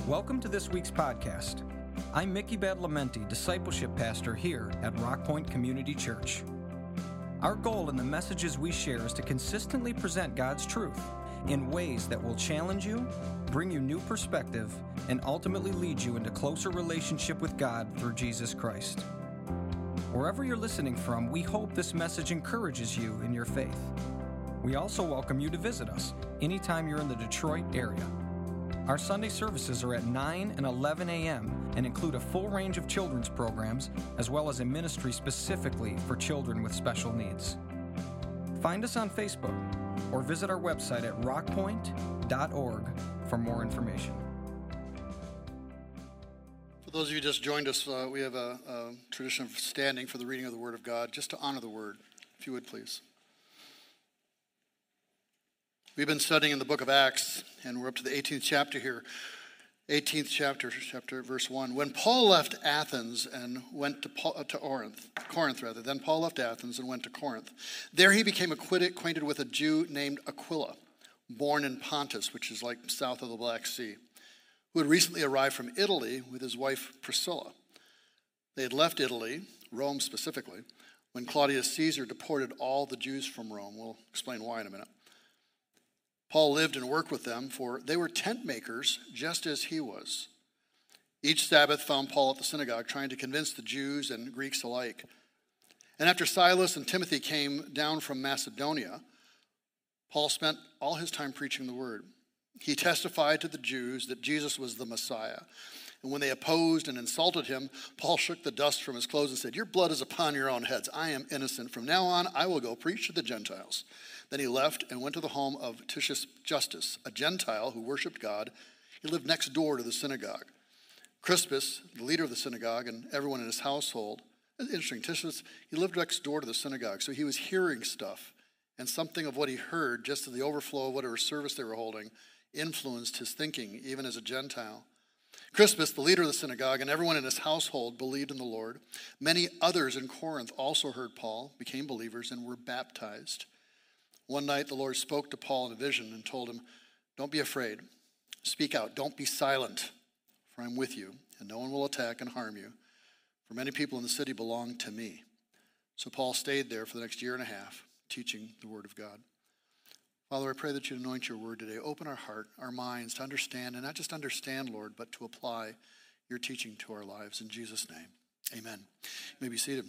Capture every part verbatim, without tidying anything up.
Welcome to this week's podcast. I'm Mickey Badalamenti, Discipleship Pastor here at Rock Point Community Church. Our goal in the messages we share is to consistently present God's truth in ways that will challenge you, bring you new perspective, and ultimately lead you into closer relationship with God through Jesus Christ. Wherever you're listening from, we hope this message encourages you in your faith. We also welcome you to visit us anytime you're in the Detroit area. Our Sunday services are at nine and eleven a.m. and include a full range of children's programs, as well as a ministry specifically for children with special needs. Find us on Facebook or visit our website at rock point dot org for more information. For those of you who just joined us, uh, we have a, a tradition of standing for the reading of the Word of God, just to honor the Word, if you would please. We've been studying in the book of Acts, and we're up to the eighteenth chapter here. eighteenth chapter, chapter verse one. When Paul left Athens and went to, Paul, uh, to Corinth, Corinth rather, then Paul left Athens and went to Corinth. There he became acquainted, acquainted with a Jew named Aquila, born in Pontus, which is like south of the Black Sea, who had recently arrived from Italy with his wife Priscilla. They had left Italy, Rome specifically, when Claudius Caesar deported all the Jews from Rome. We'll explain why in a minute. Paul lived and worked with them, for they were tent makers just as he was. Each Sabbath found Paul at the synagogue trying to convince the Jews and Greeks alike. And after Silas and Timothy came down from Macedonia, Paul spent all his time preaching the word. He testified to the Jews that Jesus was the Messiah. And when they opposed and insulted him, Paul shook the dust from his clothes and said, "Your blood is upon your own heads. I am innocent. From now on, I will go preach to the Gentiles." Then he left and went to the home of Titius Justus, a Gentile who worshiped God. He lived next door to the synagogue. Crispus, the leader of the synagogue, and everyone in his household. Interesting, Titius, he lived next door to the synagogue, so he was hearing stuff. And something of what he heard, just as the overflow of whatever service they were holding, influenced his thinking, even as a Gentile. Crispus, the leader of the synagogue, and everyone in his household believed in the Lord. Many others in Corinth also heard Paul, became believers, and were baptized. One night the Lord spoke to Paul in a vision and told him, "Don't be afraid. Speak out. Don't be silent, for I'm with you, and no one will attack and harm you. For many people in the city belong to me." So Paul stayed there for the next year and a half, teaching the word of God. Father, I pray that you anoint your word today. Open our heart, our minds to understand, and not just understand, Lord, but to apply your teaching to our lives. In Jesus' name, amen. You may be seated.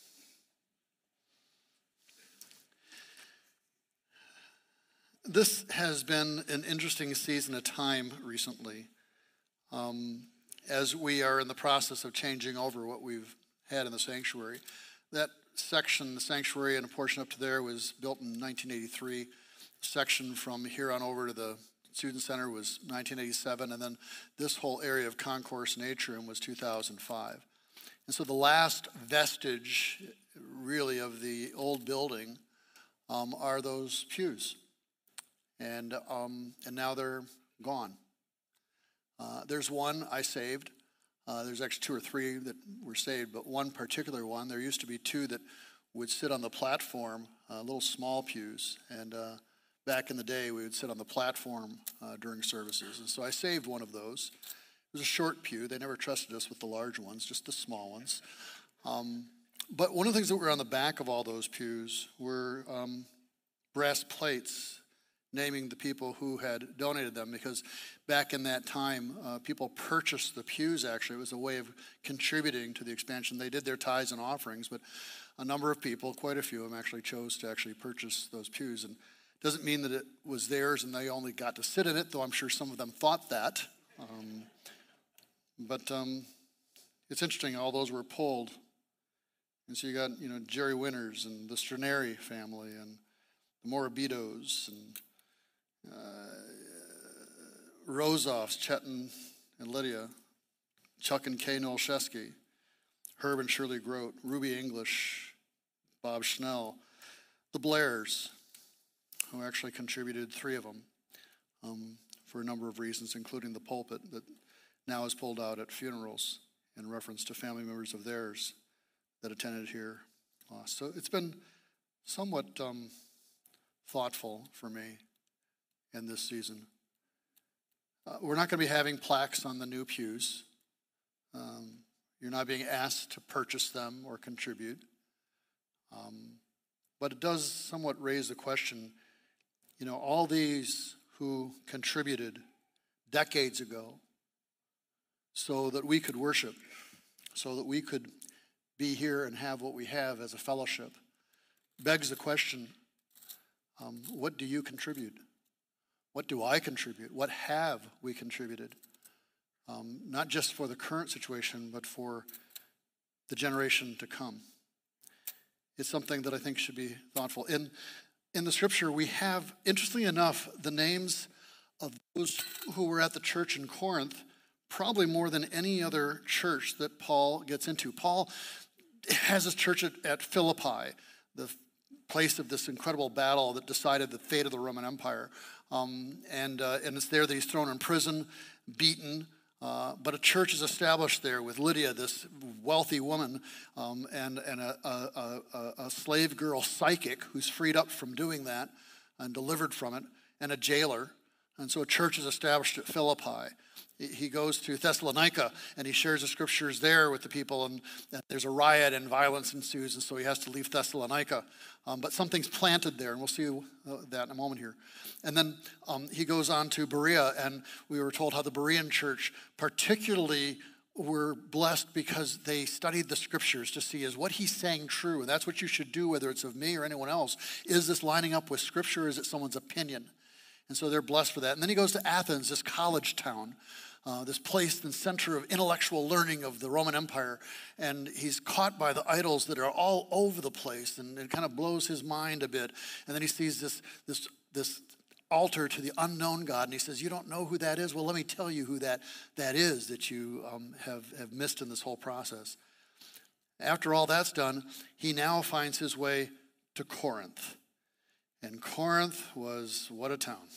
This has been an interesting season of time recently, um, as we are in the process of changing over what we've had in the sanctuary. That section, the sanctuary and a portion up to there, was built in nineteen eighty-three. The section from here on over to the Student Center was nineteen eighty-seven, and then this whole area of concourse and atrium was two thousand five. And so the last vestige, really, of the old building um, are those pews. And um, and now they're gone. Uh, there's one I saved. Uh, there's actually two or three that were saved, but one particular one, there used to be two that would sit on the platform, uh, little small pews. And uh, back in the day, we would sit on the platform uh, during services. And so I saved one of those. It was a short pew. They never trusted us with the large ones, just the small ones. Um, but one of the things that were on the back of all those pews were um, brass plates naming the people who had donated them, because back in that time, uh, people purchased the pews, actually. It was a way of contributing to the expansion. They did their tithes and offerings, but a number of people, quite a few of them, actually chose to actually purchase those pews. And it doesn't mean that it was theirs and they only got to sit in it, though I'm sure some of them thought that. Um, but um, it's interesting, all those were pulled. And so you got, you know, Jerry Winters and the Straneri family and the Morabito's and Uh, Rozoffs, Chetan and Lydia, Chuck and Kay Nolszewski, Herb and Shirley Grote, Ruby English, Bob Schnell, the Blairs, who actually contributed, three of them, um, for a number of reasons, including the pulpit that now is pulled out at funerals in reference to family members of theirs that attended here. Uh, so it's been somewhat um, thoughtful for me in this season. Uh, we're not going to be having plaques on the new pews. Um, you're not being asked to purchase them or contribute. Um, but it does somewhat raise the question, you know, all these who contributed decades ago so that we could worship, so that we could be here and have what we have as a fellowship, begs the question, um, what do you contribute? What do I contribute? What have we contributed? Um, not just for the current situation, but for the generation to come. It's something that I think should be thoughtful. In, in the scripture, we have, interestingly enough, the names of those who were at the church in Corinth, probably more than any other church that Paul gets into. Paul has his church at, at Philippi, the place of this incredible battle that decided the fate of the Roman Empire. Um, and, uh, and it's there that he's thrown in prison, beaten, uh, but a church is established there with Lydia, this wealthy woman, um, and, and a, a, a, a slave girl psychic who's freed up from doing that and delivered from it, and a jailer. And so a church is established at Philippi. He goes to Thessalonica, and he shares the scriptures there with the people, and, and there's a riot and violence ensues, and so he has to leave Thessalonica. Um, but something's planted there, and we'll see uh, that in a moment here. And then um, he goes on to Berea, and we were told how the Berean church particularly were blessed because they studied the scriptures to see, is what he's saying true? And that's what you should do, whether it's of me or anyone else. Is this lining up with scripture, or is it someone's opinion? And so they're blessed for that. And then he goes to Athens, this college town, uh, this place and center of intellectual learning of the Roman Empire. And he's caught by the idols that are all over the place, and it kind of blows his mind a bit. And then he sees this, this, this altar to the unknown God, and he says, you don't know who that is? Well, let me tell you who that, that is that you um, have, have missed in this whole process. After all that's done, he now finds his way to Corinth. And Corinth was, what a town.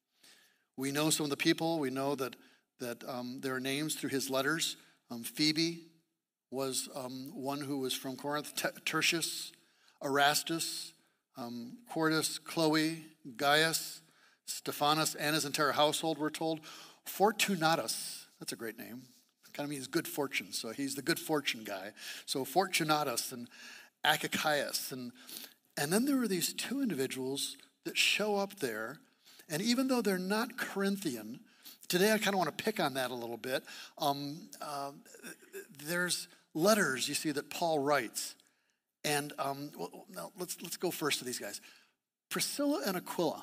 We know some of the people. We know that, that um, there are names through his letters. Um, Phoebe was um, one who was from Corinth. T- Tertius, Erastus, um, Quartus, Chloe, Gaius, Stephanas, and his entire household, we're told. Fortunatus, that's a great name. Kind of means good fortune, so he's the good fortune guy. So Fortunatus and Achaicus, and And then there were these two individuals that show up there, and even though they're not Corinthian, today I kind of want to pick on that a little bit. Um, uh, there's letters, you see, that Paul writes. And um, well, now let's, let's go first to these guys. Priscilla and Aquila.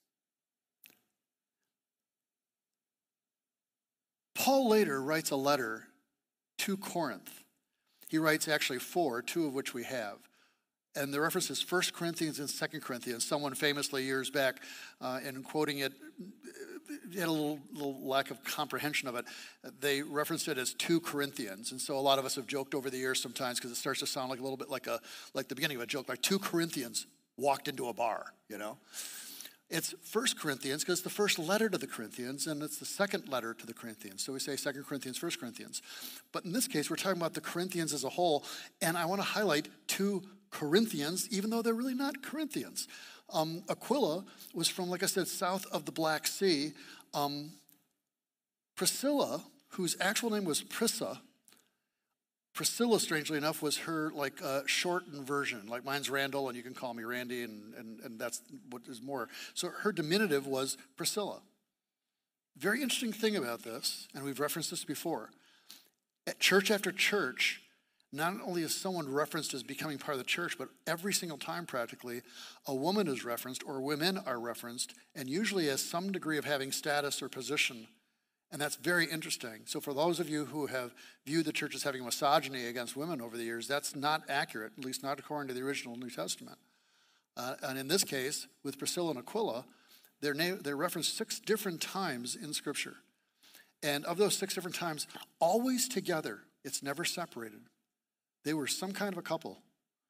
Paul later writes a letter to Corinth. He writes actually four, two of which we have. And the reference is First Corinthians and Second Corinthians. Someone famously years back, uh, in quoting it, had a little, little lack of comprehension of it. They referenced it as two Corinthians. And so a lot of us have joked over the years sometimes because it starts to sound like a little bit like a like the beginning of a joke, like two Corinthians walked into a bar, you know. It's First Corinthians because it's the first letter to the Corinthians, and it's the second letter to the Corinthians. So we say Second Corinthians, First Corinthians. But in this case, we're talking about the Corinthians as a whole, and I want to highlight two Corinthians, even though they're really not Corinthians. Um, Aquila was from, like I said, south of the Black Sea. Um, Priscilla, whose actual name was Prissa, Priscilla, strangely enough, was her like uh, shortened version. Like mine's Randall, and you can call me Randy, and, and, and that's what is more. So her diminutive was Priscilla. Very interesting thing about this, and we've referenced this before. At church after church, not only is someone referenced as becoming part of the church, but every single time practically, a woman is referenced or women are referenced, and usually as some degree of having status or position. And that's very interesting. So for those of you who have viewed the church as having misogyny against women over the years, that's not accurate, at least not according to the original New Testament. Uh, and in this case, with Priscilla and Aquila, they're, na- they're referenced six different times in Scripture. And of those six different times, always together, it's never separated. They were some kind of a couple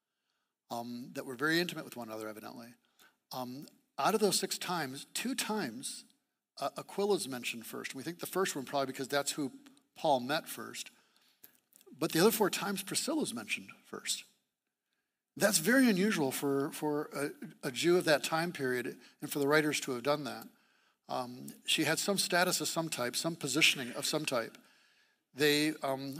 um, that were very intimate with one another, evidently. Um, out of those six times, two times, uh, Aquila's mentioned first. And we think the first one probably because that's who Paul met first. But the other four times, Priscilla's mentioned first. That's very unusual for, for a, a Jew of that time period and for the writers to have done that. Um, she had some status of some type, some positioning of some type. They, um,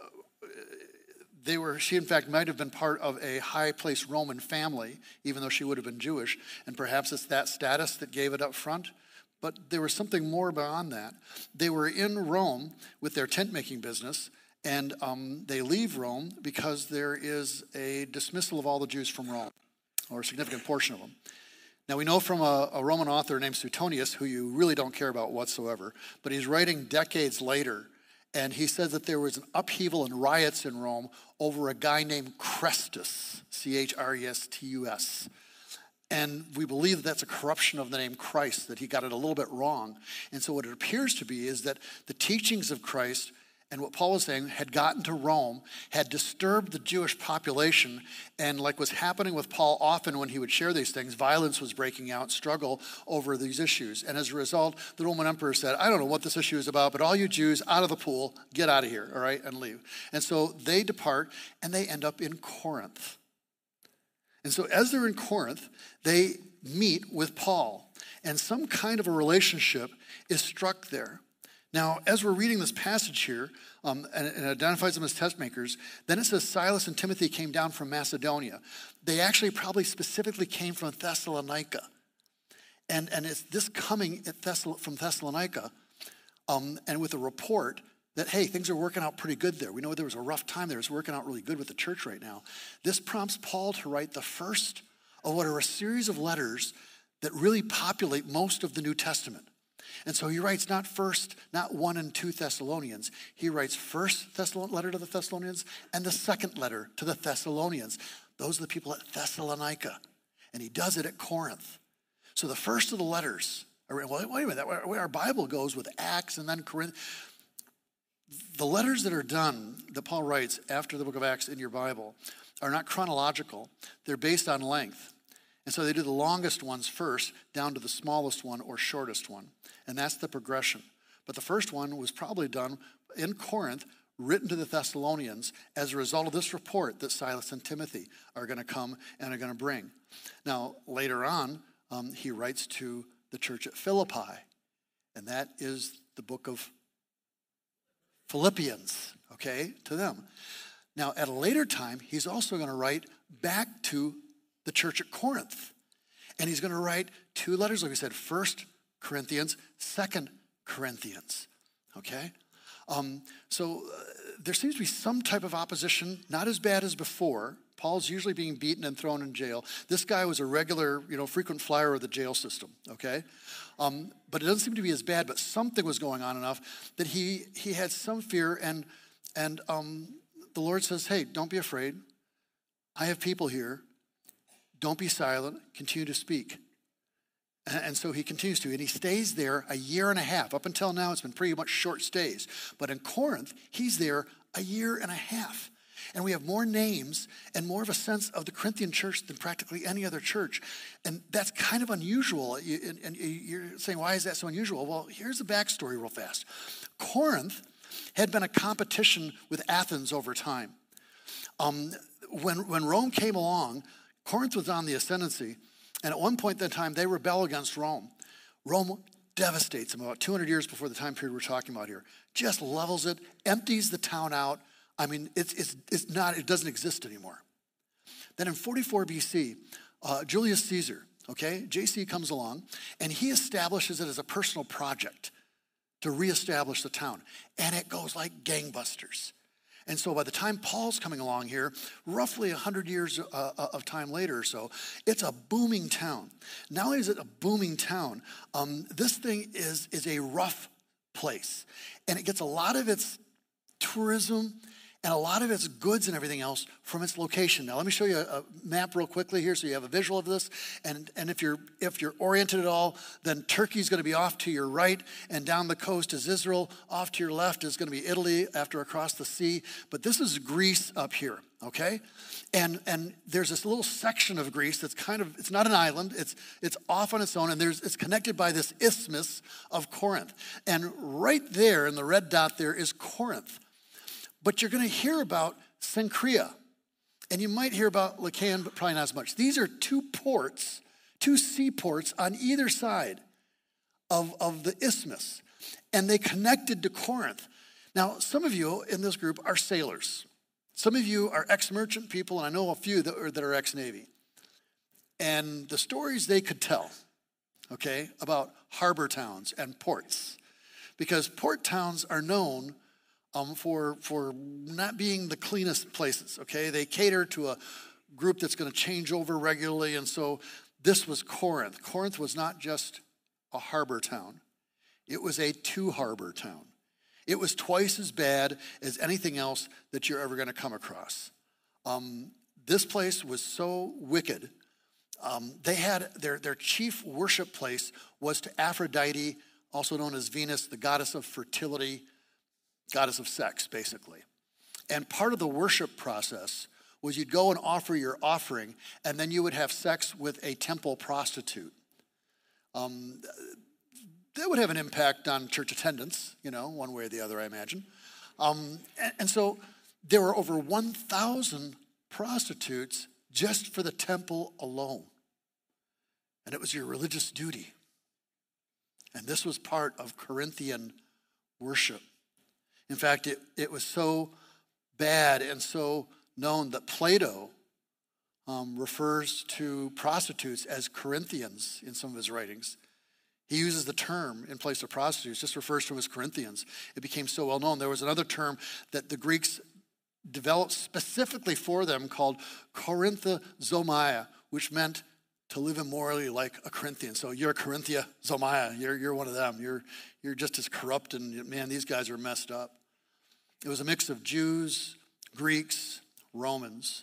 they were, she in fact might have been part of a high-placed Roman family, even though she would have been Jewish, and perhaps it's that status that gave it up front. But there was something more beyond that. They were in Rome with their tent-making business, and um, they leave Rome because there is a dismissal of all the Jews from Rome, or a significant portion of them. Now, we know from a, a Roman author named Suetonius, who you really don't care about whatsoever, but he's writing decades later, and he says that there was an upheaval and riots in Rome over a guy named Chrestus, C H R E S T U S. And we believe that that's a corruption of the name Christ, that he got it a little bit wrong. And so what it appears to be is that the teachings of Christ and what Paul was saying had gotten to Rome, had disturbed the Jewish population, and like was happening with Paul often when he would share these things, violence was breaking out, struggle over these issues. And as a result, the Roman emperor said, I don't know what this issue is about, but all you Jews out of the pool, get out of here, all right, and leave. And so they depart, and they end up in Corinth. And so as they're in Corinth, they meet with Paul, and some kind of a relationship is struck there. Now, as we're reading this passage here, um, and it identifies them as test makers, then it says Silas and Timothy came down from Macedonia. They actually probably specifically came from Thessalonica. And, and it's this coming at Thessal- from Thessalonica, um, and with a report that, hey, things are working out pretty good there. We know there was a rough time there. It's working out really good with the church right now. This prompts Paul to write the first of what are a series of letters that really populate most of the New Testament. And so he writes not first, not one and two Thessalonians. He writes first Thessalon- letter to the Thessalonians and the second letter to the Thessalonians. Those are the people at Thessalonica. And he does it at Corinth. So the first of the letters, well, wait a minute, that way our Bible goes with Acts and then Corinth. The letters that are done, that Paul writes after the book of Acts in your Bible, are not chronological. They're based on length. And so they do the longest ones first, down to the smallest one or shortest one. And that's the progression. But the first one was probably done in Corinth, written to the Thessalonians as a result of this report that Silas and Timothy are going to come and are going to bring. Now, later on, um, he writes to the church at Philippi. And that is the book of Philippians, okay, to them. Now, at a later time, he's also going to write back to the church at Corinth. And he's going to write two letters, like we said, First Corinthians, Second Corinthians, okay? Um, so uh, there seems to be some type of opposition, not as bad as before. Paul's usually being beaten and thrown in jail. This guy was a regular, you know, frequent flyer of the jail system, okay? Um, but it doesn't seem to be as bad, but something was going on enough that he he had some fear, and, and um, the Lord says, hey, don't be afraid. I have people here. Don't be silent. Continue to speak. And so he continues to, and he stays there a year and a half. Up until now, it's been pretty much short stays. But in Corinth, he's there a year and a half. And we have more names and more of a sense of the Corinthian church than practically any other church. And that's kind of unusual. And you're saying, why is that so unusual? Well, here's the backstory real fast. Corinth had been a competition with Athens over time. Um, when, when Rome came along, Corinth was on the ascendancy. And at one point in time, they rebel against Rome. Rome devastates them about two hundred years before the time period we're talking about here. Just levels it, empties the town out. I mean, it's it's it's not, it doesn't exist anymore. Then in forty-four B C, uh, Julius Caesar, okay, J C comes along, and he establishes it as a personal project to reestablish the town. And it goes like gangbusters. And so by the time Paul's coming along here, roughly one hundred years uh, of time later or so, it's a booming town. Not only is it a booming town, um, this thing is, is a rough place. And it gets a lot of its tourism and a lot of its goods and everything else from its location. Now, let me show you a, a map real quickly here so you have a visual of this. And, and if you're if you're oriented at all, then Turkey's going to be off to your right, and down the coast is Israel. Off to your left is going to be Italy after across the sea. But this is Greece up here, okay? And and there's this little section of Greece that's kind of, it's not an island, it's it's off on its own, and there's it's connected by this isthmus of Corinth. And right there in the red dot there is Corinth. But you're going to hear about Cenchrea, and you might hear about Lycaon, but probably not as much. These are two ports, two seaports on either side of, of the isthmus, and they connected to Corinth. Now, some of you in this group are sailors. Some of you are ex-merchant people, and I know a few that are, that are ex-Navy. And the stories they could tell, okay, about harbor towns and ports, because port towns are known um, for, for not being the cleanest places, okay? They cater to a group that's going to change over regularly, and so this was Corinth. Corinth was not just a harbor town. It was a two-harbor town. It was twice as bad as anything else that you're ever going to come across. Um, this place was so wicked. Um, they had their, their chief worship place was to Aphrodite, also known as Venus, the goddess of fertility, goddess of sex, basically. And part of the worship process was you'd go and offer your offering, and then you would have sex with a temple prostitute. Um, that would have an impact on church attendance, you know, one way or the other, I imagine. Um, and, and so there were over one thousand prostitutes just for the temple alone. And it was your religious duty. And this was part of Corinthian worship. In fact, it, it was so bad and so known that Plato um, refers to prostitutes as Corinthians in some of his writings. He uses the term in place of prostitutes, just refers to them as Corinthians. It became so well known. There was another term that the Greeks developed specifically for them called Corinthozomia, which meant to live immorally like a Corinthian. So you're a Corinthozomia. You're, you're one of them. You're, you're just as corrupt, and man, these guys are messed up. It was a mix of Jews, Greeks, Romans.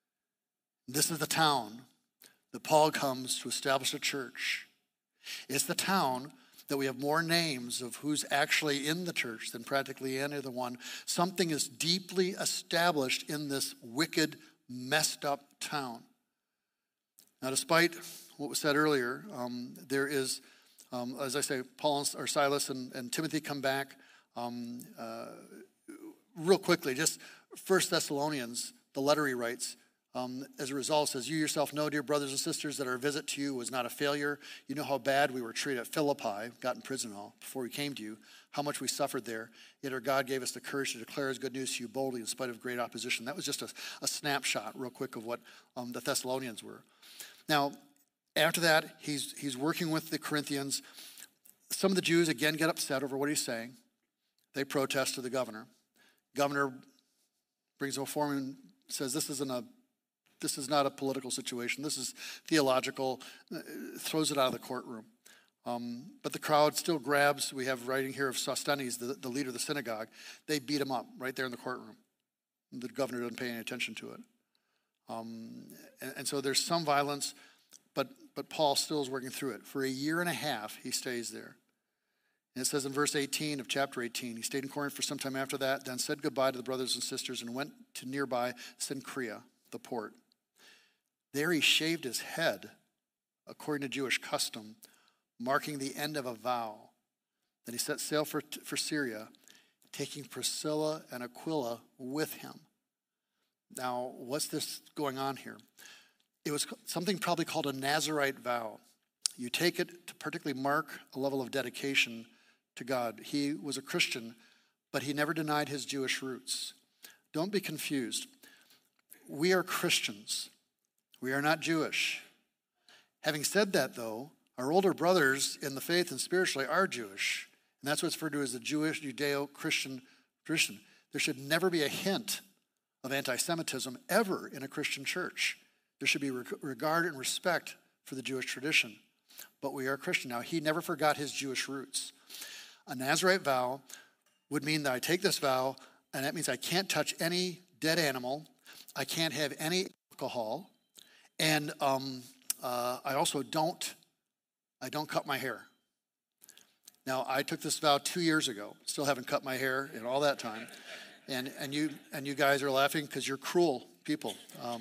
This is the town that Paul comes to establish a church. It's the town that we have more names of who's actually in the church than practically any other one. Something is deeply established in this wicked, messed up town. Now, despite what was said earlier, um, there is, um, as I say, Paul and, or Silas and, and Timothy come back. Um, uh, real quickly, just First Thessalonians, the letter he writes, Um, as a result, says, you yourself know, dear brothers and sisters, that our visit to you was not a failure. You know how bad we were treated at Philippi, got in prison and all, before we came to you, how much we suffered there. Yet our God gave us the courage to declare his good news to you boldly in spite of great opposition. That was just a, a snapshot real quick of what um, the Thessalonians were. Now, after that, he's, he's working with the Corinthians. Some of the Jews, again, get upset over what he's saying. They protest to the governor. Governor brings them before him and says, this isn't a This is not a political situation. This is theological, uh, throws it out of the courtroom. Um, but the crowd still grabs, we have writing here of Sosthenes, the, the leader of the synagogue. They beat him up right there in the courtroom. The governor doesn't pay any attention to it. Um, and, and so there's some violence, but, but Paul still is working through it. For a year and a half, he stays there. And it says in verse eighteen of chapter eighteen, he stayed in Corinth for some time after that, then said goodbye to the brothers and sisters and went to nearby Cenchrea, the port. There he shaved his head, according to Jewish custom, marking the end of a vow. Then he set sail for, for Syria, taking Priscilla and Aquila with him. Now, what's this going on here? It was something probably called a Nazirite vow. You take it to particularly mark a level of dedication to God. He was a Christian, but he never denied his Jewish roots. Don't be confused. We are Christians. We are not Jewish. Having said that, though, our older brothers in the faith and spiritually are Jewish. And that's what's referred to as the Jewish Judeo-Christian tradition. There should never be a hint of anti-Semitism ever in a Christian church. There should be regard and respect for the Jewish tradition. But we are Christian. Now, he never forgot his Jewish roots. A Nazirite vow would mean that I take this vow, and that means I can't touch any dead animal. I can't have any alcohol. And um, uh, I also don't, I don't cut my hair. Now, I took this vow two years ago. Still haven't cut my hair in all that time. And and you and you guys are laughing because you're cruel people. Um,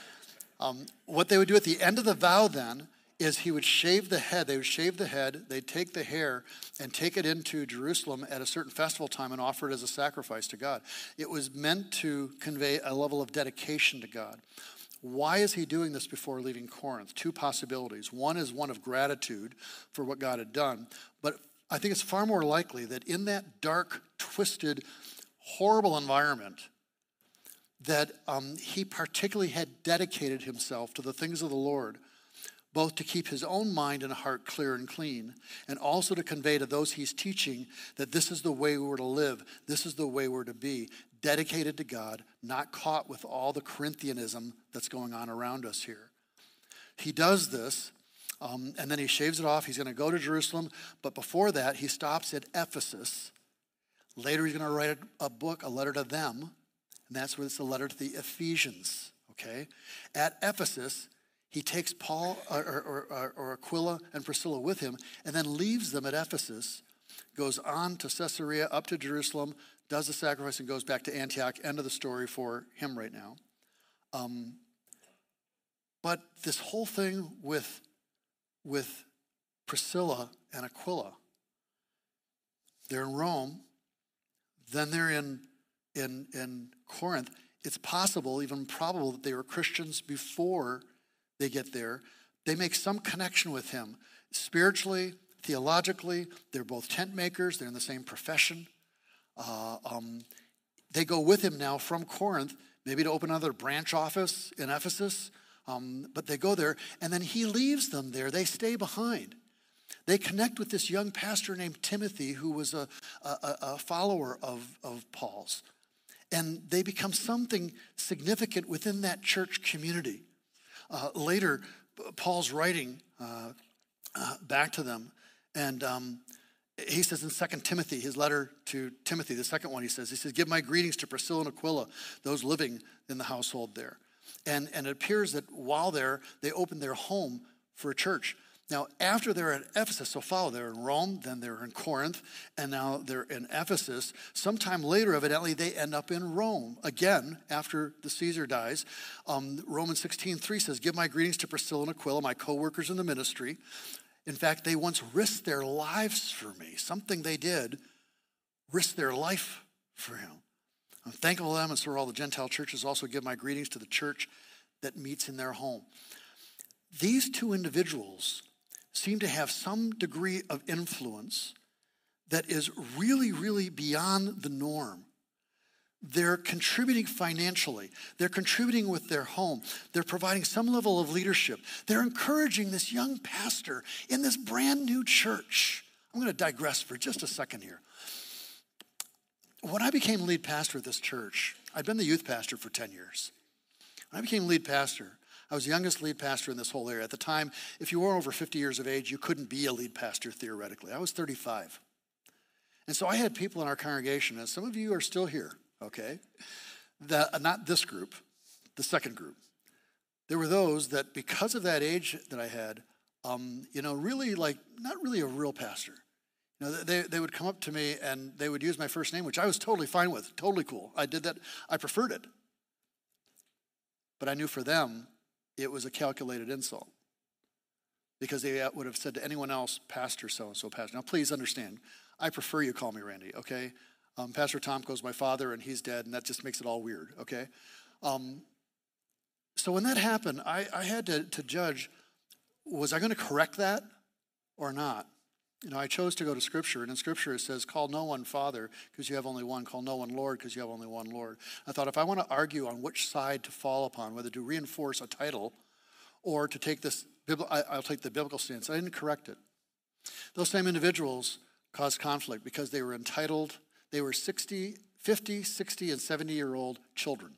um, what they would do at the end of the vow then is he would shave the head. They would shave the head. They'd take the hair and take it into Jerusalem at a certain festival time and offer it as a sacrifice to God. It was meant to convey a level of dedication to God. Why is he doing this before leaving Corinth? Two possibilities. One is one of gratitude for what God had done, but I think it's far more likely that in that dark, twisted, horrible environment, that um, he particularly had dedicated himself to the things of the Lord, both to keep his own mind and heart clear and clean, and also to convey to those he's teaching that this is the way we're to live, this is the way we're to be, dedicated to God, not caught with all the Corinthianism that's going on around us here. He does this, um, and then he shaves it off. He's going to go to Jerusalem, but before that, he stops at Ephesus. Later, he's going to write a book, a letter to them, and that's where it's a letter to the Ephesians, okay? At Ephesus, he takes Paul or, or, or, or Aquila and Priscilla with him and then leaves them at Ephesus, goes on to Caesarea, up to Jerusalem, does the sacrifice, and goes back to Antioch. End of the story for him right now. Um, but this whole thing with, with Priscilla and Aquila, they're in Rome, then they're in, in, in Corinth. It's possible, even probable, that they were Christians before they get there. They make some connection with him. Spiritually, theologically, they're both tent makers. They're in the same profession. Uh, um, they go with him now from Corinth, maybe to open another branch office in Ephesus. Um, but they go there, and then he leaves them there. They stay behind. They connect with this young pastor named Timothy, who was a, a, a follower of, of Paul's. And they become something significant within that church community. Uh, later, Paul's writing uh, uh, back to them, and um, he says in Second Timothy, his letter to Timothy, the second one, he says, he says, give my greetings to Priscilla and Aquila, those living in the household there. And, and it appears that while there, they opened their home for a church. Now, after they're at Ephesus, so follow, they're in Rome, then they're in Corinth, and now they're in Ephesus. Sometime later, evidently, they end up in Rome. Again, after the Caesar dies, um, Romans sixteen three says, give my greetings to Priscilla and Aquila, my co-workers in the ministry. In fact, they once risked their lives for me. Something they did, risked their life for him. I'm thankful to them, and so are all the Gentile churches. Also give my greetings to the church that meets in their home. These two individuals seem to have some degree of influence that is really, really beyond the norm. They're contributing financially. They're contributing with their home. They're providing some level of leadership. They're encouraging this young pastor in this brand new church. I'm going to digress for just a second here. When I became lead pastor at this church, I'd been the youth pastor for ten years. When I became lead pastor, I was the youngest lead pastor in this whole area. At the time, if you were over fifty years of age, you couldn't be a lead pastor theoretically. I was thirty-five. And so I had people in our congregation, and some of you are still here, okay, that, not this group, the second group. There were those that because of that age that I had, um, you know, really like, not really a real pastor. You know, they, they would come up to me and they would use my first name, which I was totally fine with, totally cool. I did that. I preferred it. But I knew for them, it was a calculated insult because they would have said to anyone else, Pastor so-and-so, Pastor. Now, please understand, I prefer you call me Randy, okay? Um, Pastor Tomko's my father, and he's dead, and that just makes it all weird, okay? Um, so when that happened, I, I had to, to judge, was I going to correct that or not? You know, I chose to go to Scripture, and in Scripture it says, call no one Father because you have only one. Call no one Lord because you have only one Lord. I thought if I want to argue on which side to fall upon, whether to reinforce a title or to take this, I'll take the biblical stance. I didn't correct it. Those same individuals caused conflict because they were entitled, they were sixty, fifty, sixty, and seventy-year-old children.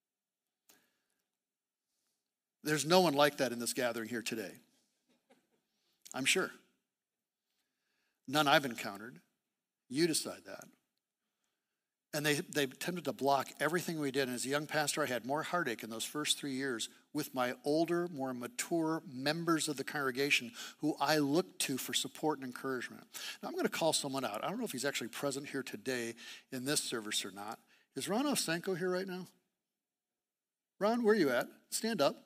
There's no one like that in this gathering here today. I'm sure. None I've encountered. You decide that. And they, they tended to block everything we did. And as a young pastor, I had more heartache in those first three years with my older, more mature members of the congregation who I looked to for support and encouragement. Now, I'm going to call someone out. I don't know if he's actually present here today in this service or not. Is Ron Osenko here right now? Ron, where are you at? Stand up.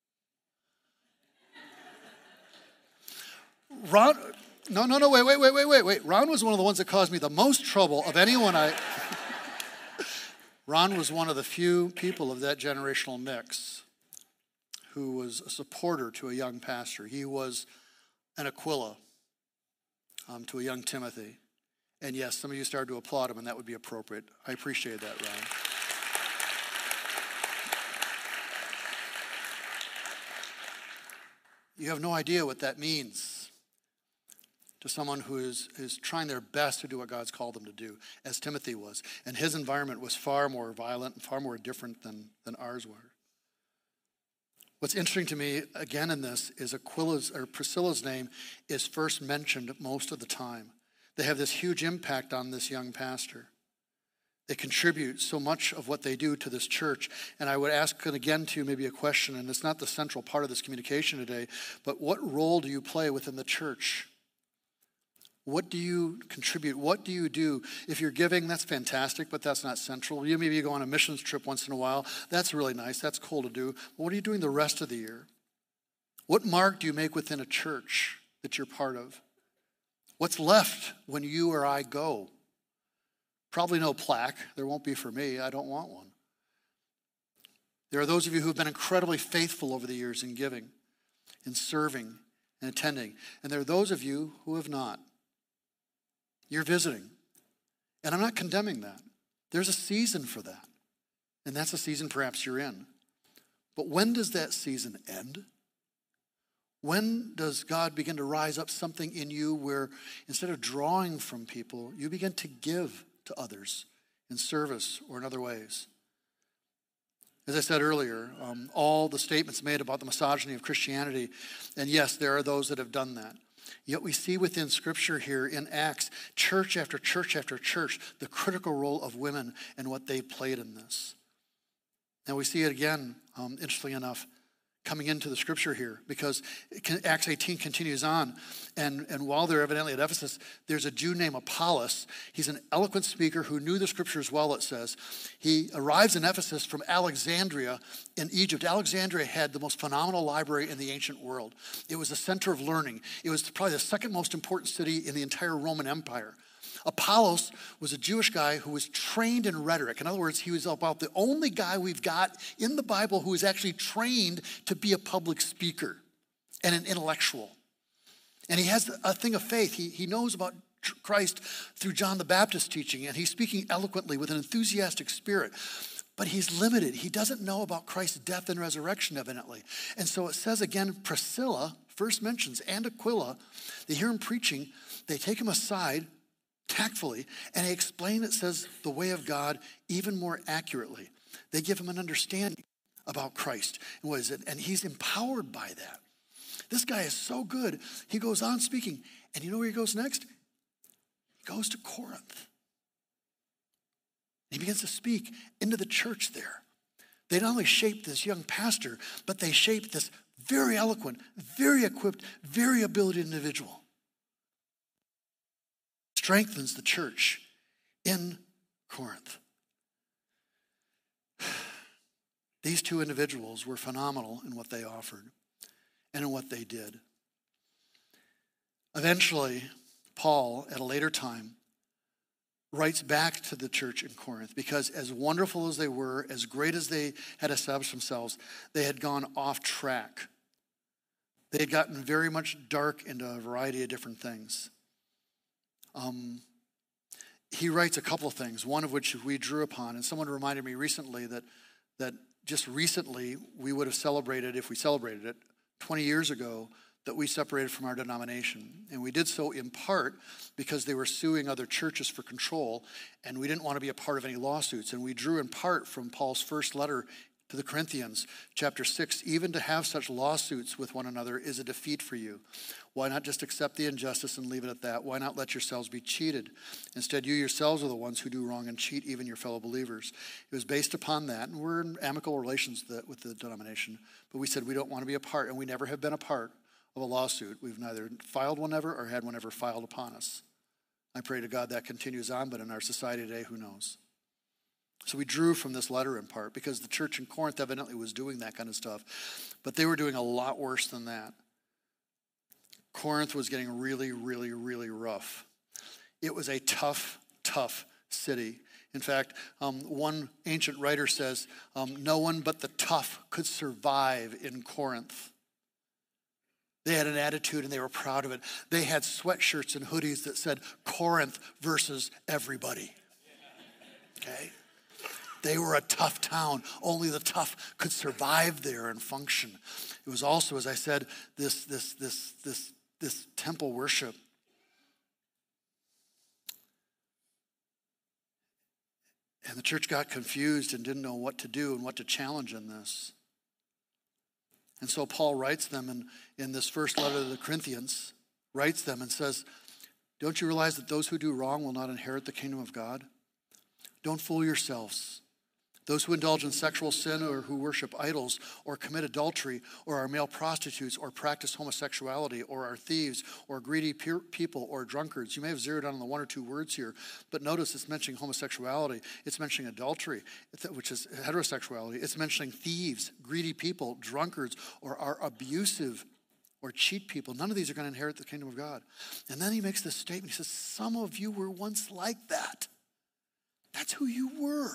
Ron... No, no, no, wait, wait, wait, wait, wait, wait. Ron was one of the ones that caused me the most trouble of anyone I... Ron was one of the few people of that generational mix who was a supporter to a young pastor. He was an Aquila um, to a young Timothy. And yes, some of you started to applaud him, and that would be appropriate. I appreciate that, Ryan. You have no idea what that means to someone who is, is trying their best to do what God's called them to do, as Timothy was. And his environment was far more violent and far more different than, than ours were. What's interesting to me, again in this, is Aquila's or Priscilla's name is first mentioned most of the time. They have this huge impact on this young pastor. They contribute so much of what they do to this church. And I would ask again to you maybe a question, and it's not the central part of this communication today, but what role do you play within the church? What do you contribute? What do you do? If you're giving, that's fantastic, but that's not central. You maybe you go on a missions trip once in a while. That's really nice. That's cool to do. But what are you doing the rest of the year? What mark do you make within a church that you're part of? What's left when you or I go? Probably no plaque. There won't be for me. I don't want one. There are those of you who have been incredibly faithful over the years in giving, in serving, and attending. And there are those of you who have not. You're visiting. And I'm not condemning that. There's a season for that. And that's a season perhaps you're in. But when does that season end? When does God begin to rise up something in you where instead of drawing from people, you begin to give to others in service or in other ways? As I said earlier, um, all the statements made about the misogyny of Christianity, and yes, there are those that have done that. Yet we see within Scripture here in Acts, church after church after church, the critical role of women and what they played in this. Now we see it again, um, interestingly enough, coming into the Scripture here, because Acts eighteen continues on, and, and while they're evidently at Ephesus, there's a Jew named Apollos. He's an eloquent speaker who knew the Scriptures well, it says. He arrives in Ephesus from Alexandria in Egypt. Alexandria had the most phenomenal library in the ancient world. It was a center of learning. It was probably the second most important city in the entire Roman Empire. Apollos was a Jewish guy who was trained in rhetoric. In other words, he was about the only guy we've got in the Bible who is actually trained to be a public speaker and an intellectual. And he has a thing of faith. He, he knows about Christ through John the Baptist's teaching, and he's speaking eloquently with an enthusiastic spirit. But he's limited. He doesn't know about Christ's death and resurrection, evidently. And so it says again, Priscilla first mentions, and Aquila, they hear him preaching, they take him aside tactfully, and they explain, it says, the way of God even more accurately. They give him an understanding about Christ and what is it, and he's empowered by that. This guy is so good. He goes on speaking, and you know where he goes next? He goes to Corinth. He begins to speak into the church there. They not only shaped this young pastor, but they shaped this very eloquent, very equipped, very ability individual. Strengthens the church in Corinth. These two individuals were phenomenal in what they offered and in what they did. Eventually, Paul, at a later time, writes back to the church in Corinth because as wonderful as they were, as great as they had established themselves, they had gone off track. They had gotten very much dark into a variety of different things. Um, he writes a couple of things, one of which we drew upon, and someone reminded me recently that that just recently we would have celebrated, if we celebrated it, twenty years ago, that we separated from our denomination. And we did so in part because they were suing other churches for control, and we didn't want to be a part of any lawsuits. And we drew in part from Paul's first letter to the Corinthians, chapter six, even to have such lawsuits with one another is a defeat for you. Why not just accept the injustice and leave it at that? Why not let yourselves be cheated? Instead, you yourselves are the ones who do wrong and cheat even your fellow believers. It was based upon that, and we're in amicable relations with the denomination, but we said we don't want to be a part, and we never have been a part of a lawsuit. We've neither filed one ever or had one ever filed upon us. I pray to God that continues on, but in our society today, who knows? So we drew from this letter in part because the church in Corinth evidently was doing that kind of stuff, but they were doing a lot worse than that. Corinth was getting really, really, really rough. It was a tough, tough city. In fact, um, one ancient writer says, um, no one but the tough could survive in Corinth. They had an attitude and they were proud of it. They had sweatshirts and hoodies that said Corinth versus everybody. Okay? They were a tough town. Only the tough could survive there and function. It was also, as I said, this, this, this, this, this temple worship. And the church got confused and didn't know what to do and what to challenge in this. And so Paul writes them in, in this first letter to the Corinthians, writes them and says, don't you realize that those who do wrong will not inherit the kingdom of God? Don't fool yourselves. Those who indulge in sexual sin or who worship idols or commit adultery or are male prostitutes or practice homosexuality or are thieves or greedy pe- people or drunkards. You may have zeroed in on the one or two words here, but notice it's mentioning homosexuality. It's mentioning adultery, which is heterosexuality. It's mentioning thieves, greedy people, drunkards, or are abusive or cheat people. None of these are going to inherit the kingdom of God. And then he makes this statement. He says, some of you were once like that. That's who you were.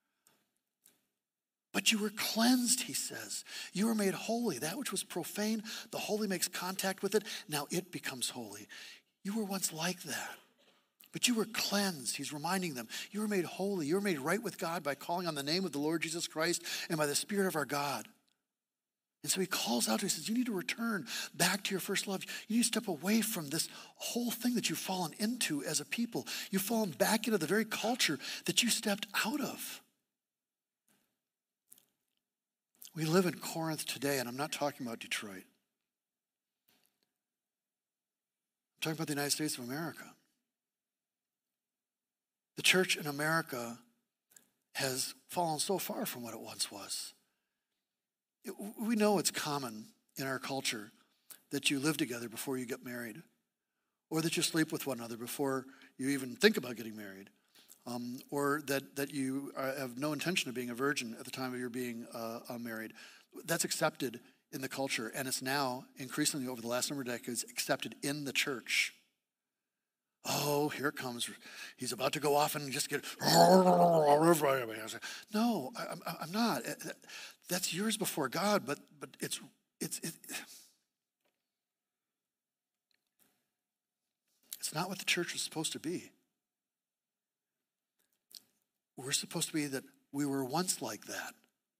But you were cleansed, he says. You were made holy. That which was profane, the holy makes contact with it. Now it becomes holy. You were once like that. But you were cleansed. He's reminding them. You were made holy. You were made right with God by calling on the name of the Lord Jesus Christ and by the Spirit of our God. And so he calls out to, he says, you need to return back to your first love. You need to step away from this whole thing that you've fallen into as a people. You've fallen back into the very culture that you stepped out of. We live in Corinth today, and I'm not talking about Detroit. I'm talking about the United States of America. The church in America has fallen so far from what it once was. It, we know it's common in our culture that you live together before you get married, or that you sleep with one another before you even think about getting married. Um, or that, that you are, have no intention of being a virgin at the time of your being uh, uh, married. That's accepted in the culture, and it's now increasingly over the last number of decades accepted in the church. Oh, here it comes. He's about to go off and just get... No, I, I'm not. That's yours before God, but but it's... it's it, it's not what the church was supposed to be. We're supposed to be that we were once like that,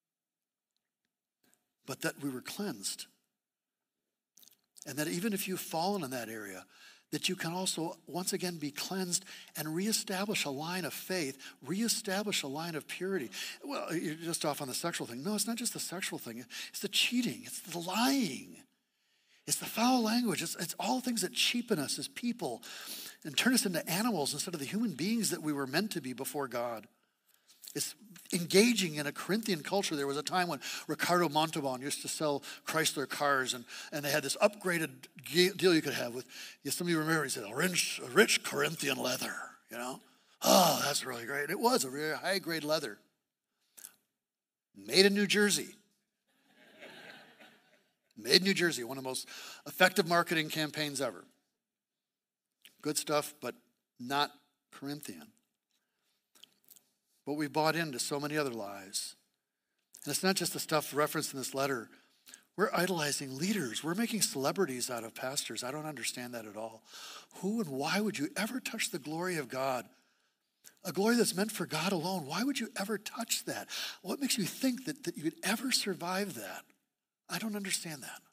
but that we were cleansed. And that even if you've fallen in that area, that you can also once again be cleansed and reestablish a line of faith, reestablish a line of purity. Well, you're just off on the sexual thing. No, it's not just the sexual thing. It's the cheating. It's the lying. It's the foul language. It's, it's all things that cheapen us as people and turn us into animals instead of the human beings that we were meant to be before God. It's engaging in a Corinthian culture. There was a time when Ricardo Montalban used to sell Chrysler cars, and, and they had this upgraded deal you could have with, yeah, some of you remember, he said, a rich, a rich Corinthian leather, you know? Oh, that's really great. It was a very high-grade leather. Made in New Jersey. Made in New Jersey, one of the most effective marketing campaigns ever. Good stuff, but not Corinthian. But we bought into so many other lies. And it's not just the stuff referenced in this letter. We're idolizing leaders. We're making celebrities out of pastors. I don't understand that at all. Who and why would you ever touch the glory of God? A glory that's meant for God alone. Why would you ever touch that? What makes you think that, that you could ever survive that? I don't understand that.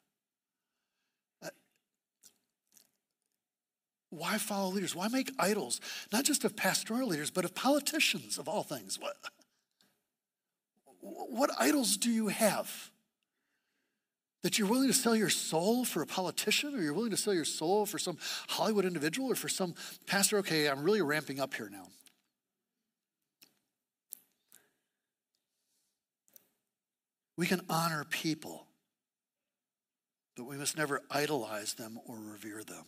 Why follow leaders? Why make idols? Not just of pastoral leaders, but of politicians, of all things. What, what idols do you have? That you're willing to sell your soul for a politician, or you're willing to sell your soul for some Hollywood individual, or for some pastor? Okay, I'm really ramping up here now. We can honor people, but we must never idolize them or revere them.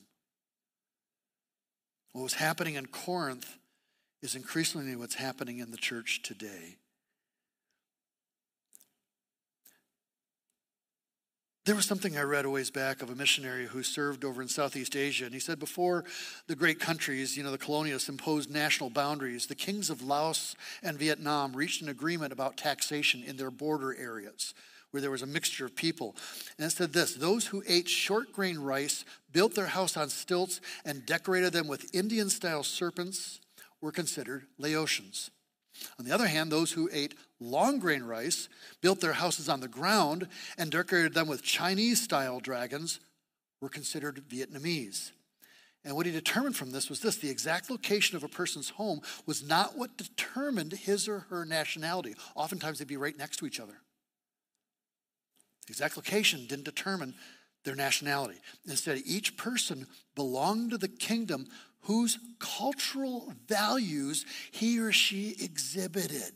What was happening in Corinth is increasingly what's happening in the church today. There was something I read a ways back of a missionary who served over in Southeast Asia, and he said before the great countries, you know, the colonialists imposed national boundaries, the kings of Laos and Vietnam reached an agreement about taxation in their border areas where there was a mixture of people. And it said this: those who ate short grain rice, built their house on stilts, and decorated them with Indian-style serpents were considered Laotians. On the other hand, those who ate long grain rice, built their houses on the ground, and decorated them with Chinese-style dragons were considered Vietnamese. And what he determined from this was this: the exact location of a person's home was not what determined his or her nationality. Oftentimes they'd be right next to each other. The exact location didn't determine their nationality. Instead, each person belonged to the kingdom whose cultural values he or she exhibited.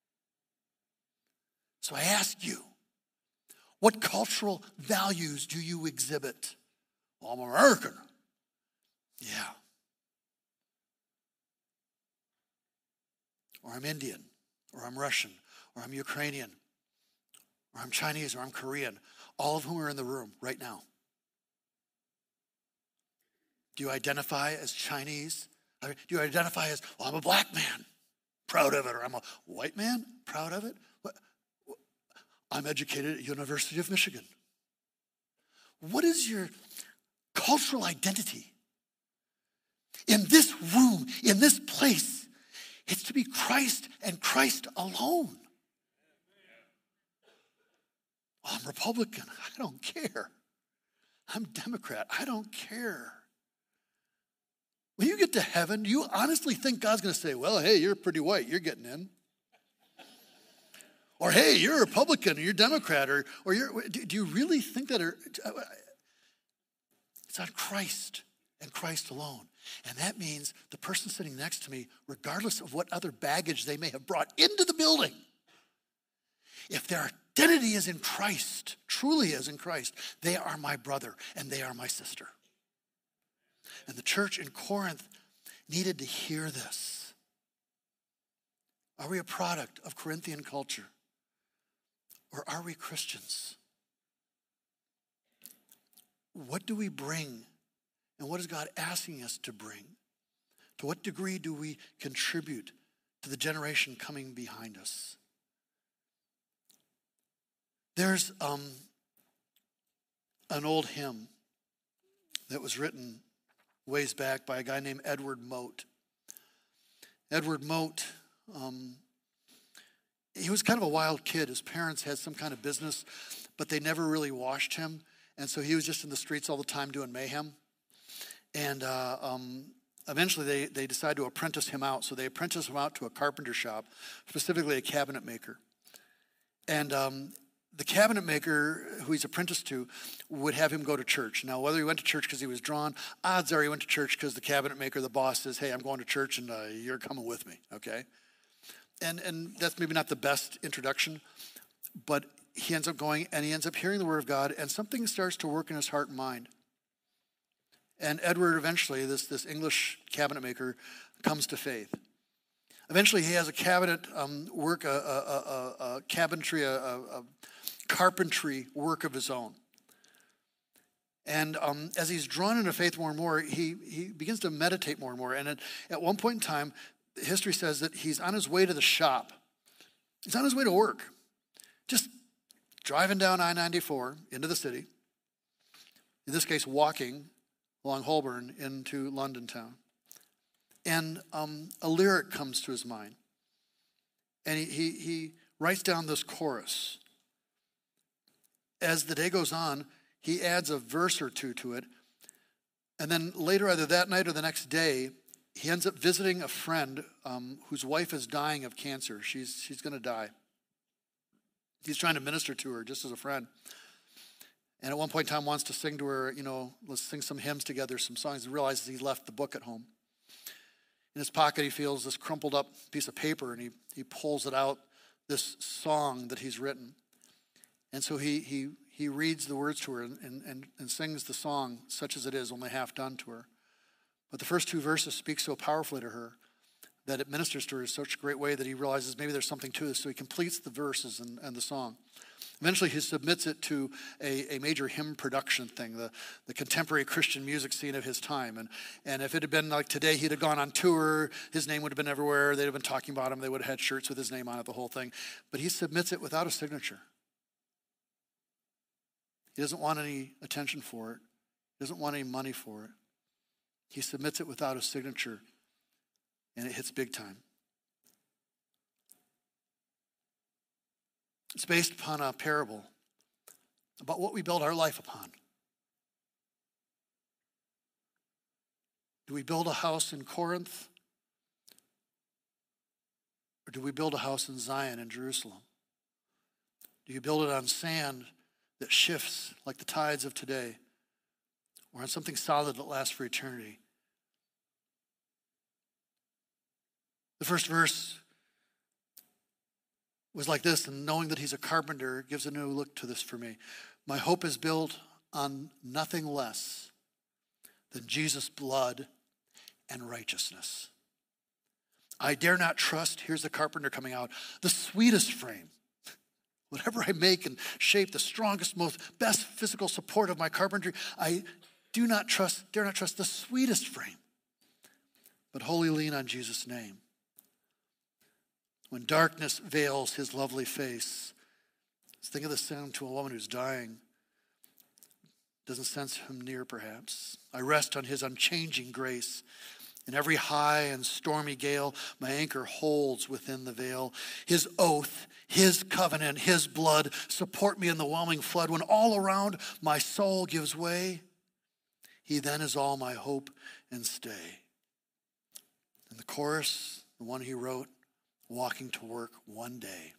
So I ask you, what cultural values do you exhibit? Well, I'm American. Yeah. Or I'm Indian, or I'm Russian, or I'm Ukrainian, or I'm Chinese, or I'm Korean, all of whom are in the room right now. Do you identify as Chinese? Do you identify as, well, I'm a black man, proud of it, or I'm a white man, proud of it? I'm educated at University of Michigan. What is your cultural identity? In this room, in this place, it's to be Christ and Christ alone. Well, I'm Republican. I don't care. I'm Democrat. I don't care. When you get to heaven, do you honestly think God's going to say, well, hey, you're pretty white, you're getting in? Or, hey, you're a Republican, or you're a Democrat, or, or you're, do you really think that? Or, it's on Christ and Christ alone. And that means the person sitting next to me, regardless of what other baggage they may have brought into the building, if their identity is in Christ, truly is in Christ, they are my brother and they are my sister. And the church in Corinth needed to hear this. Are we a product of Corinthian culture? Or are we Christians? What do we bring? And what is God asking us to bring? To what degree do we contribute to the generation coming behind us? There's um, an old hymn that was written ways back by a guy named Edward Mote. Edward Mote, um, he was kind of a wild kid. His parents had some kind of business, but they never really washed him. And so he was just in the streets all the time doing mayhem. And uh, um, eventually they, they decided to apprentice him out. So they apprenticed him out to a carpenter shop, specifically a cabinet maker. And um, the cabinet maker who he's apprenticed to would have him go to church. Now, whether he went to church because he was drawn, odds are he went to church because the cabinet maker, the boss, says, hey, I'm going to church and uh, you're coming with me, okay? And and that's maybe not the best introduction, but he ends up going and he ends up hearing the word of God, and something starts to work in his heart and mind. And Edward eventually, this, this English cabinet maker, comes to faith. Eventually he has a cabinet um, work, a, a, a, a cabinetry, a, a carpentry work of his own. And um, as he's drawn into faith more and more, he, he begins to meditate more and more. And at, at one point in time, history says that he's on his way to the shop. He's on his way to work, just driving down I ninety-four into the city, in this case walking along Holborn into London town. And um, a lyric comes to his mind. And he, he, he writes down this chorus. As the day goes on, he adds a verse or two to it. And then later, either that night or the next day, he ends up visiting a friend um, whose wife is dying of cancer. She's, she's going to die. He's trying to minister to her just as a friend. And at one point in time wants to sing to her, you know, let's sing some hymns together, some songs. He realizes he left the book at home. In his pocket, he feels this crumpled up piece of paper, and he, he pulls it out, this song that he's written. And so he he he reads the words to her and, and, and sings the song, such as it is, only half done to her. But the first two verses speak so powerfully to her that it ministers to her in such a great way that he realizes maybe there's something to this. So he completes the verses and, and the song. Eventually he submits it to a, a major hymn production thing, the, the contemporary Christian music scene of his time. And, and if it had been like today, he'd have gone on tour, his name would have been everywhere, they'd have been talking about him, they would have had shirts with his name on it, the whole thing. But he submits it without a signature. He doesn't want any attention for it. He doesn't want any money for it. He submits it without a signature, and it hits big time. It's based upon a parable about what we build our life upon. Do we build a house in Corinth? Or do we build a house in Zion in Jerusalem? Do you build it on sand that shifts like the tides of today, or on something solid that lasts for eternity? The first verse was like this, and knowing that he's a carpenter gives a new look to this for me. My hope is built on nothing less than Jesus' blood and righteousness. I dare not trust, here's the carpenter coming out, the sweetest frame. Whatever I make and shape, the strongest, most best physical support of my carpentry, I do not trust, dare not trust the sweetest frame, but wholly lean on Jesus' name. When darkness veils his lovely face, think of the sound to a woman who's dying. Doesn't sense him near, perhaps. I rest on his unchanging grace. In every high and stormy gale, my anchor holds within the veil. His oath, his covenant, his blood support me in the whelming flood. When all around my soul gives way, he then is all my hope and stay. And the chorus, the one he wrote, walking to work one day.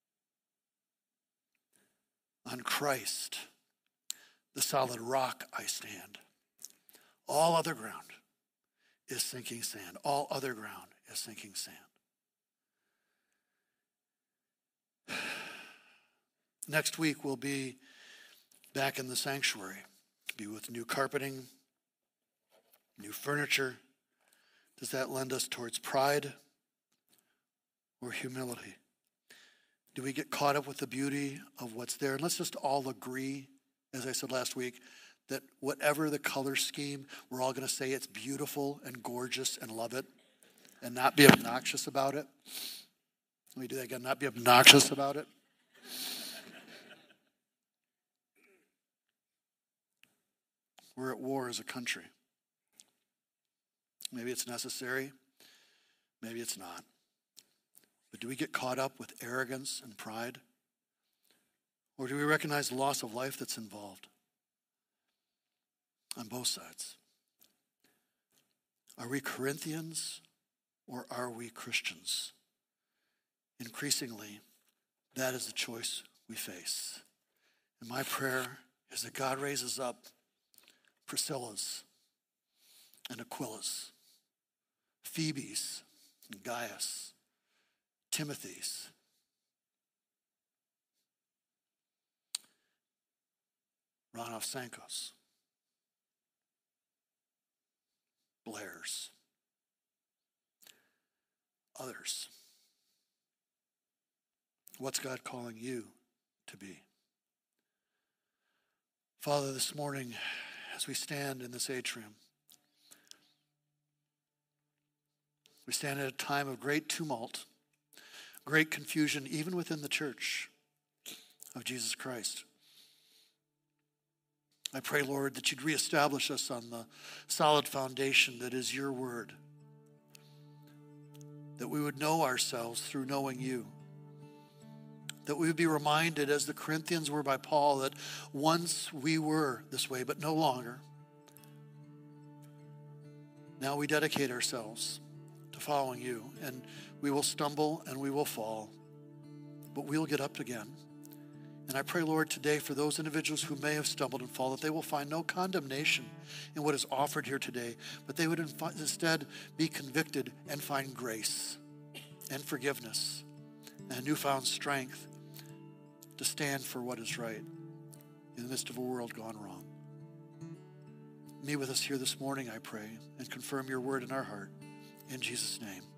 On Christ, the solid rock I stand. All other ground is sinking sand. All other ground is sinking sand. Next week we'll be back in the sanctuary. Be with new carpeting, new furniture. Does that lend us towards pride or humility? Do we get caught up with the beauty of what's there? And let's just all agree, as I said last week, that whatever the color scheme, we're all going to say it's beautiful and gorgeous and love it and not be obnoxious about it. Let me do that again, not be obnoxious about it. We're at war as a country. Maybe it's necessary, maybe it's not. But do we get caught up with arrogance and pride? Or do we recognize the loss of life that's involved? On both sides. Are we Corinthians or are we Christians? Increasingly, that is the choice we face. And my prayer is that God raises up Priscillas and Aquillas, Phoebes and Gaius, Timothys, Ranov Sankos, Blairs, others. What's God calling you to be? Father, this morning, as we stand in this atrium, we stand at a time of great tumult, great confusion, even within the church of Jesus Christ. I pray, Lord, that you'd reestablish us on the solid foundation that is your word, that we would know ourselves through knowing you, that we would be reminded, as the Corinthians were by Paul, that once we were this way, but no longer. Now we dedicate ourselves to following you, and we will stumble and we will fall, but we'll get up again. And I pray, Lord, today for those individuals who may have stumbled and fallen, that they will find no condemnation in what is offered here today, but they would instead be convicted and find grace and forgiveness and newfound strength to stand for what is right in the midst of a world gone wrong. Meet with us here this morning, I pray, and confirm your word in our heart. In Jesus' name.